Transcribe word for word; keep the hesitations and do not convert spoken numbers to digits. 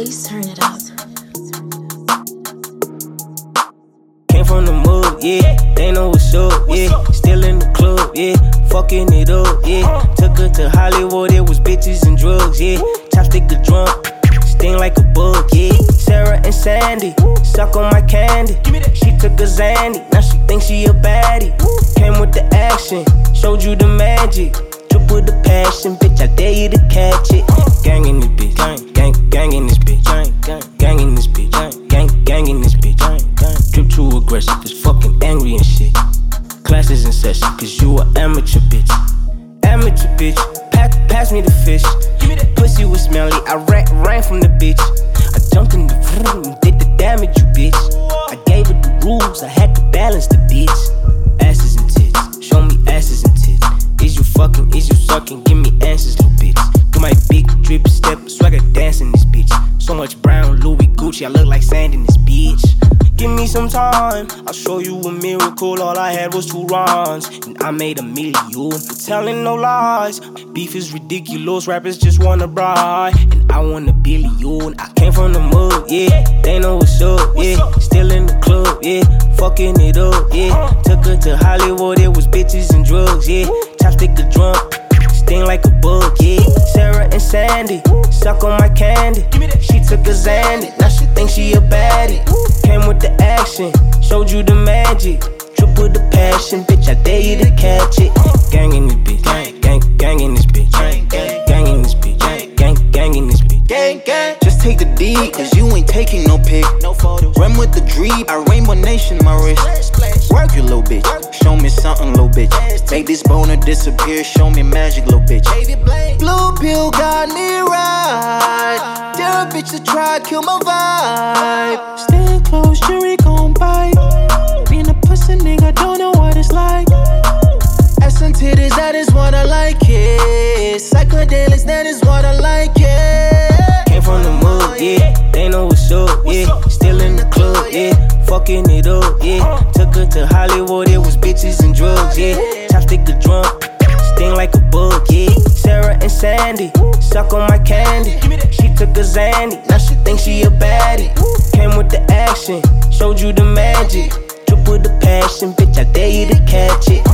Please turn it up. Came from the mud, yeah. They know what's up, yeah. Still in the club, yeah. Fucking it up, yeah. Took her to Hollywood, it was bitches and drugs, yeah. Chopstick a drunk, sting like a bug, yeah. Sarah and Sandy, suck on my candy. She took a Zandy, now she thinks she a baddie. Came with the action, showed you the magic. Drip with the passion, bitch, I dare you to catch it. Gang in this bitch, gang, gang, gang in this bitch, gang, gang, gang in this bitch, gang, gang, gang in this bitch, gang, gang. Drip too aggressive, just fucking angry and shit. Classes in session, cause you a amateur bitch. Amateur bitch, pass, pass me the fish. Pussy was smelly, I ran, ran from the bitch. I jumped in the room and did the damage, you bitch. I gave her the rules, I had to balance the bitch. Asses and tits, show me asses and tits. Is you fucking, is you sucking, give me answers, little bitch. Do my big drip step, swagger dance in this bitch. So much brown, Louis Gucci, I look like sand in this bitch. Give me some time, I'll show you a miracle. All I had was two runs, and I made a million. Telling no lies, beef is ridiculous. Rappers just wanna bride, and I want a billion. I came from the mud, yeah. They know what's up, yeah. Still in the club, yeah. Fucking it up, yeah. Took her to Hollywood, it was bitches and drugs, yeah. Chopstick a drunk, sting like a bug, yeah. Sarah and Sandy, suck on my candy. She took a Zandy, now she thinks she a baddie. Came with the action, showed you the magic. Drip with the passion, bitch, I dare you to catch it. Gang in this bitch, gang, gang, gang in this bitch, gang, gang, gang in this bitch, gang, gang, gang in this bitch. Gang, gang. Just take the D, cause you ain't taking no pic. No photos. Run with the dream, I Rainbow Nation my wrist. Work you, little bitch. Show me something, little bitch. Make this boner disappear, show me magic, little bitch. Blue pill got me right. Dare a bitch to try, kill my vibe. Stand close, jury gon' bite. Being a pussy nigga, don't know what it's like. Ass and titties, that is what I like, yeah. Psychedelics, that is what I like, yeah. Came from the mud, yeah. They know what's up, yeah. Still in the club, yeah. Fucking it up, yeah. Took her to Hollywood, it was bitches and drugs, yeah. Chopstick a drunk, sting like a bug, yeah. Sarah and Sandy, suck on my candy. She took a Zandy, now she thinks she a baddie. Came with the action, showed you the magic. Drip with the passion, bitch, I dare you to catch it.